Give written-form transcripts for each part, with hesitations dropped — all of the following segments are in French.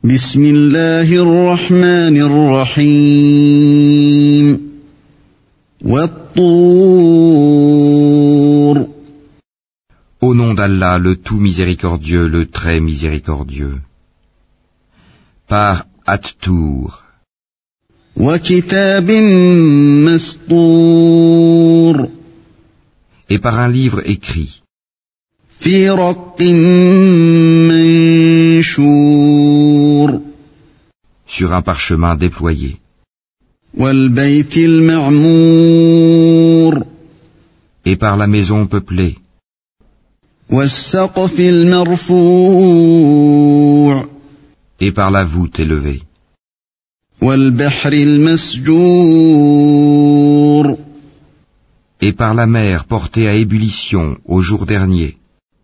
بسم الله الرحمن الرحيم والطور Au nom d'Allah, le tout miséricordieux, le très miséricordieux. Par At-Tour. وكتاب مسطور Et par un livre écrit. في رق منشور Sur un parchemin déployé. والبيت المعمور Et par la maison peuplée. والسقف المرفوع Et par la voûte élevée. والبحر المسجور Et par la mer portée à ébullition au jour dernier.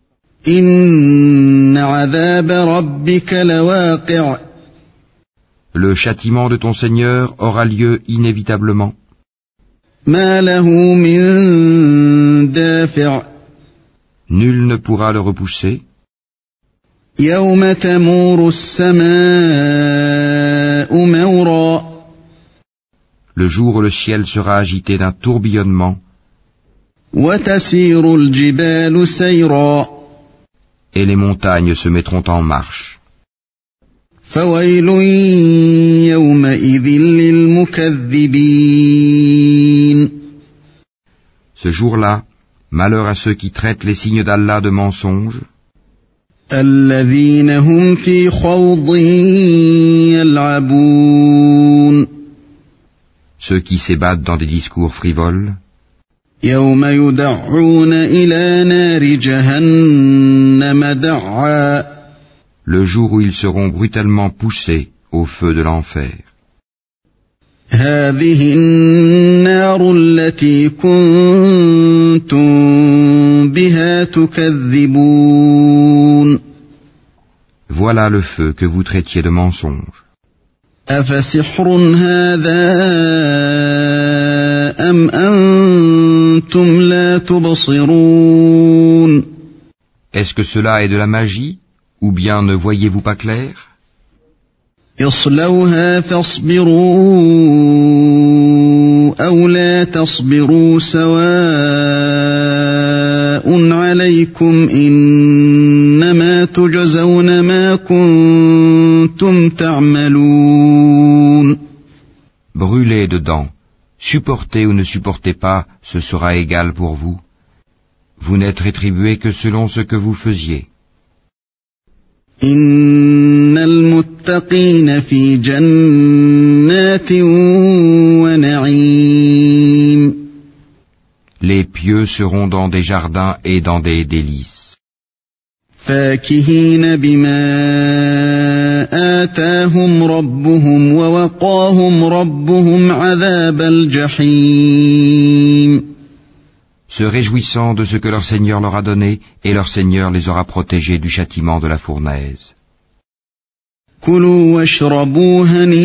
إن عذاب ربك لواقع Le châtiment de ton Seigneur aura lieu inévitablement. ما له من دافع Nul ne pourra le repousser. يوم تمور السماء مورا Le jour où le ciel sera agité d'un tourbillonnement. وتسير الجبال سيرا Et les montagnes se mettront en marche. فويل يومئذ للمكذبين Ce jour-là, malheur à ceux qui traitent les signes d'Allah de mensonges, الذين هم في خوض يلعبون ceux qui s'ébattent dans des discours frivoles, يوم يدعون إلى نار جهنم دعا le jour où ils seront brutalement poussés au feu de l'enfer. هذه النار التي كنتم بها تكذبون Voilà le feu que vous traitiez de mensonge. أفسحر هذا أم أنتم لا تبصرون Est-ce que cela est de la magie, ou bien ne voyez-vous pas clair? اصلوها فاصبروا أو لا تصبروا سواء عليكم إنما تجزون ما كنتم تعملون Brûlez dedans, supportez ou ne supportez pas, ce sera égal pour vous. Vous n'êtes rétribués que selon ce que vous faisiez. إن المتقين في جنات ونعيم Les pieux seront dans des jardins et dans des délices. فاكهين بما آتاهم ربهم ووقاهم ربهم عذاب الجحيم Se réjouissant de ce que leur Seigneur leur a donné, et leur Seigneur les aura protégés du châtiment de la fournaise. كلوا واشربوا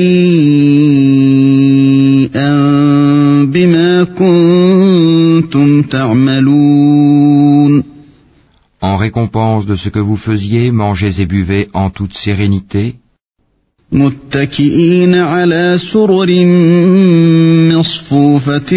هنيئا بما كنتم تعملون En récompense de ce que vous faisiez, mangez et buvez en toute sérénité, متكئين على سرر مصفوفة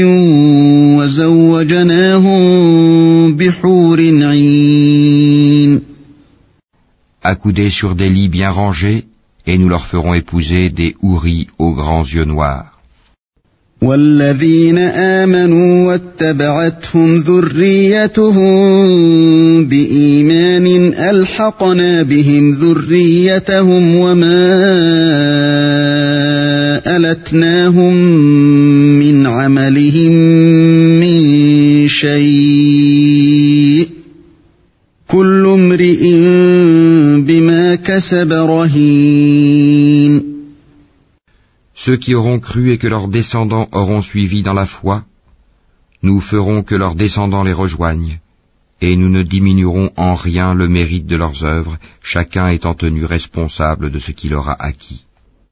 وزوجناهم بحور عين accoudés sur des lits bien rangés, et nous leur ferons épouser des houris aux grands yeux noirs. والذين آمنوا واتبعتهم ذريتهم بإيمان ألحقنا بهم ذريتهم وما ألتناهم من عملهم من شيء كل امرئ بما كسب رهين Ceux qui auront cru et que leurs descendants auront suivi dans la foi, nous ferons que leurs descendants les rejoignent, et nous ne diminuerons en rien le mérite de leurs œuvres, chacun étant tenu responsable de ce qu'il aura acquis.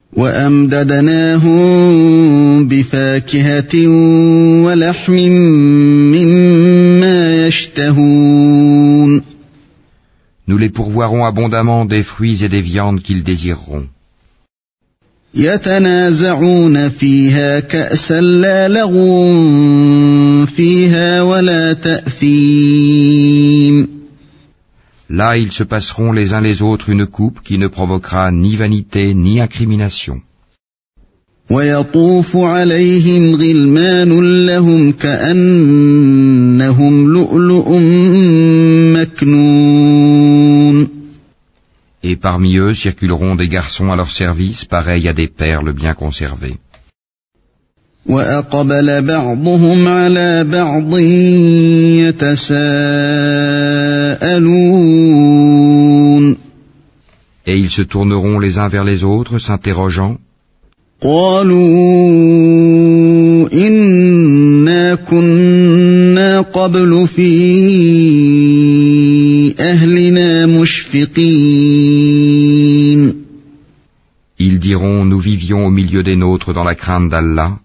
وأمددناهم بفاكهة ولحم مما يشتهون Nous les pourvoirons abondamment des fruits et des viandes qu'ils désireront. يتنازعون فيها كأسا لا لغو فيها ولا تأثيم. Là ils se passeront les uns les autres une coupe qui ne provoquera ni vanité ni incrimination. ويطوف عليهم غلمان لهم كأنهم لؤلؤ مكنون. Et parmi eux circuleront des garçons à leur service pareils à des perles bien conservées. وأقبل بعضهم على بعض يتساءلون. Et ils se tourneront les uns vers les autres, s'interrogeant. قالوا إنا كنا قبل في أهلنا مشفقين. Ils diront, nous vivions au milieu des nôtres dans la crainte d'Allah.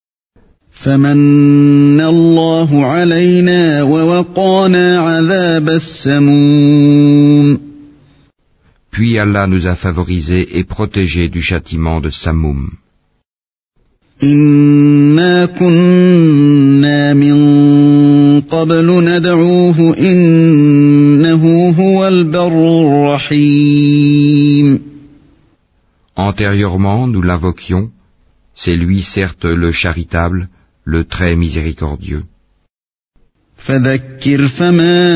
فمن الله علينا ووقانا عذاب السموم. Puis Allah nous a favorisés et protégés du châtiment de Samoum. إنا كنا من قبل ندعوه إنه هو البر الرحيم. Antérieurement, nous l'invoquions. C'est lui certes le charitable, le très miséricordieux. فذكر فما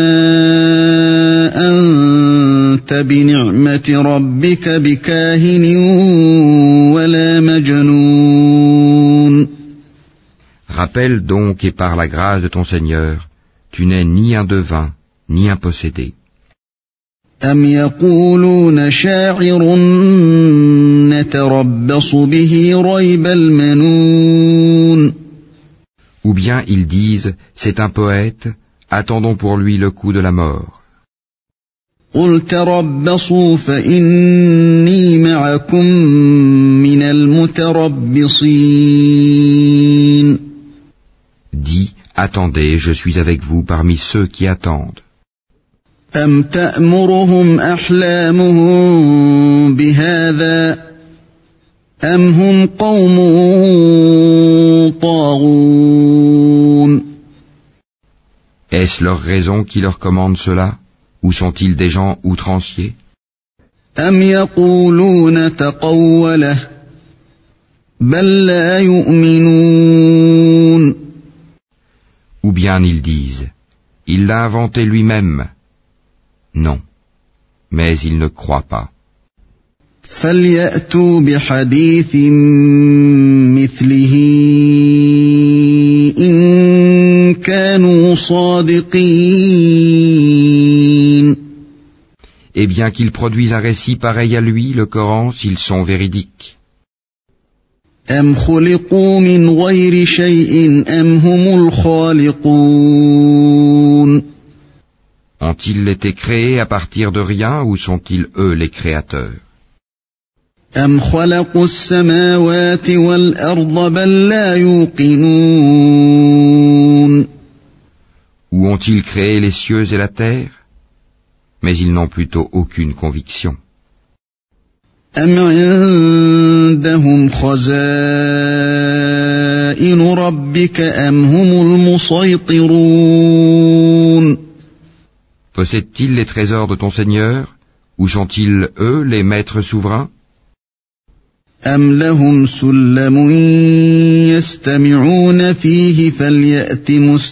أنت بنعمة ربك بكاهن ولا مجنون. Rappelle donc, et par la grâce de ton Seigneur, tu n'es ni un devin, ni un possédé. أم يقولون شاعر نتربص به ريب المنون. Ou bien ils disent, c'est un poète, attendons pour lui le coup de la mort. قل تربصوا فإني معكم من المتربصين. Dis, attendez, je suis avec vous parmi ceux qui attendent. أم تأمرهم أحلامهم بهذا أم هم قوم طاغون. Est-ce leur raison qui leur commande cela, ou sont-ils des gens outranciers? أم يقولون تقوله بل لا يؤمنون. Ou bien ils disent, il l'a inventé lui-même. Non, mais ils ne croient pas. فليأتوا بحديث مثله إن كانوا صادقين. Eh bien qu'ils produisent un récit pareil à lui, le Coran, s'ils sont véridiques. أم خلقوا من غير شيء أم هم الخالقون. Ont-ils été créés à partir de rien ou sont-ils eux les créateurs? أم خلقوا السماوات والأرض بل لا يوقنون. Ou ont-ils créé les cieux et la terre? Mais ils n'ont plutôt aucune conviction. أم عندهم خزائن ربك أم هم المسيطرون. Possèdent-ils les trésors de ton Seigneur, ou sont-ils, eux, les maîtres souverains? أم لهم سلم يستمعون فيه فليأت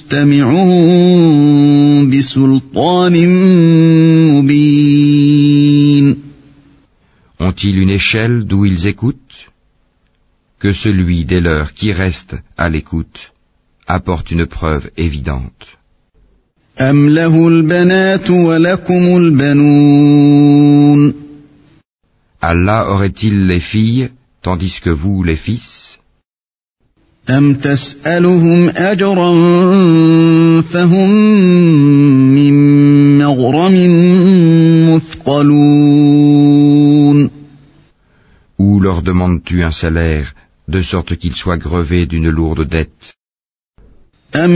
مستمعون بسلطان مبين. Ont-ils une échelle d'où ils écoutent? Que celui des leurs qui reste à l'écoute apporte une preuve évidente. أم له البنات ولكم البنون. Allah aurait-il les filles, tandis que vous les fils? أم تسألهم أجرا فهم من مغرم مثقلون. Ou leur demandes-tu un salaire, de sorte qu'ils soient grevés d'une lourde dette? أم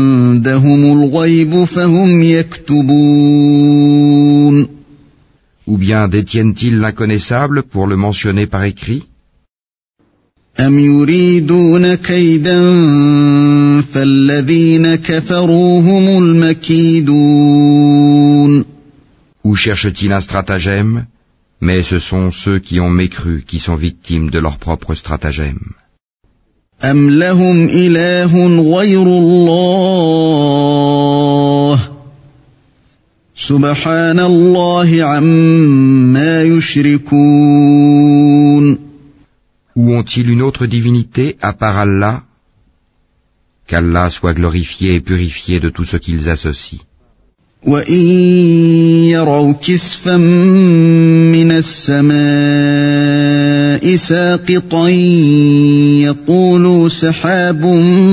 عندهم الغيب فهم يكتبون. Ou bien détiennent-ils l'inconnaissable pour le mentionner par écrit? أم يريدون كيدا فالذين كفروا هم المكيدون. Ou cherchent-ils un stratagème? Mais ce sont ceux qui ont mécru qui sont victimes de leur propre stratagème. أم لهم إله غير الله سبحان الله عما يشركون. Ou ont-ils une autre divinité à part Allah? Qu'Allah soit glorifié et purifié de tout ce qu'ils associent. وَإِن يَرَوْا كِسْفًا مِّنَ السَّمَاءِ سَاقِطًا يَقُولُوا سَحَابٌ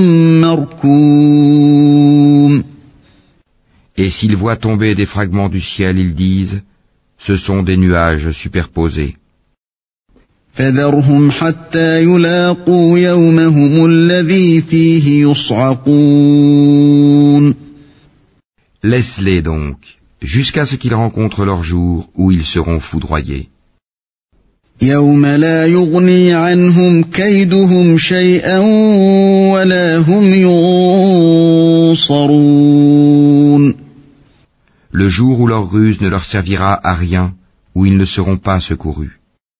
مَّرْكُومٌ. Et s'ils voient tomber des fragments du ciel, ils disent, ce sont des nuages superposés. فَذَرْهُمْ حَتَّى يُلَاقُوا يَوْمَهُمُ الَّذِي فِيهِ يُصْعَقُونَ. Laisse-les donc, jusqu'à ce qu'ils rencontrent leur jour où ils seront foudroyés. يَوْمَ لَا يُغْنِي عَنْهُمْ كَيْدُهُمْ شَيْئًا وَلَا هُمْ يُنصَرُونَ. Le jour où leur ruse ne leur servira à rien, où ils ne seront pas secourus.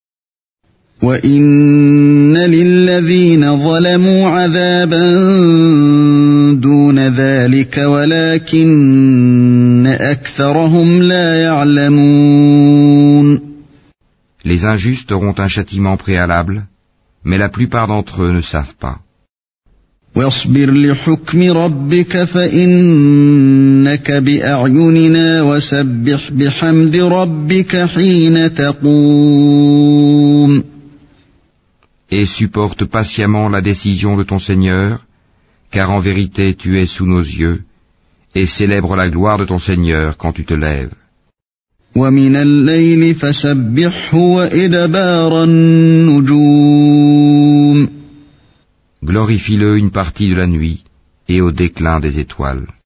وَإِنَّ لِلَّذِينَ ظَلَمُوا عَذَابًا دُونَ ذَلِكَ وَلَكِنَّ أَكْثَرَهُمْ لَا يَعْلَمُونَ. Les injustes auront un châtiment préalable, mais la plupart d'entre eux ne savent pas. وَاصْبِرْ لِحُكْمِ رَبِّكَ فَإِنَّكَ بِأَعْيُنِنَا وَسَبِّحْ بِحَمْدِ رَبِّكَ حِينَ تَقُومُ. Et supporte patiemment la décision de ton Seigneur, car en vérité tu es sous nos yeux, et célèbre la gloire de ton Seigneur quand tu te lèves. وَمِنَ اللَّيْلِ فَسَبِّحْهُ وَإِدْبَارَ النُّجُومِ. Glorifie-le une partie de la nuit et au déclin des étoiles.